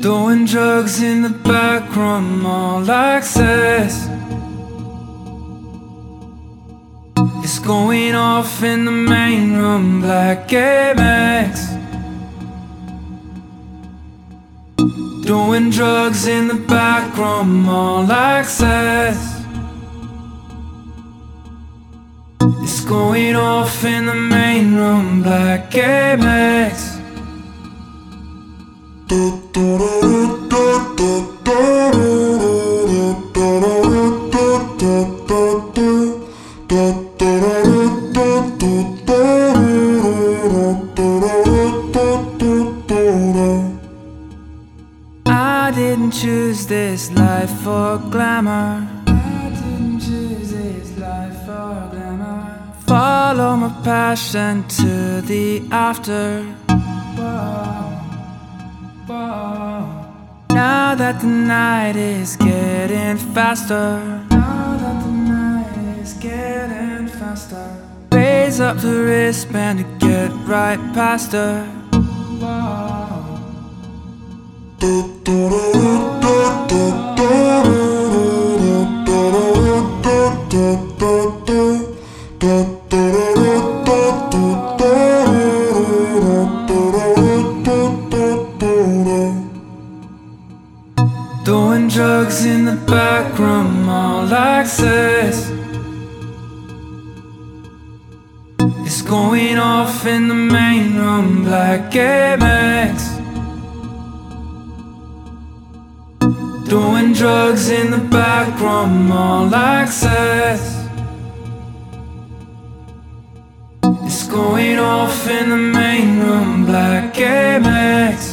Throwing drugs in the back room, all access. It's going off in the main room, Black Amex. Throwing drugs in the back room, all access. It's going off in the main room, Black Amex. I didn't choose this life for glamour. I didn't choose this life for glamour. Follow my passion to the after. Whoa, whoa. Now that the night is getting faster. Now that the night is getting faster. Raise up the wristband to get right past her. Whoa. Throwing drugs in the back room, all access. It's going off in the main room, Black Amex. Throwing drugs in the back room, all access. It's going off in the main room, Black Amex.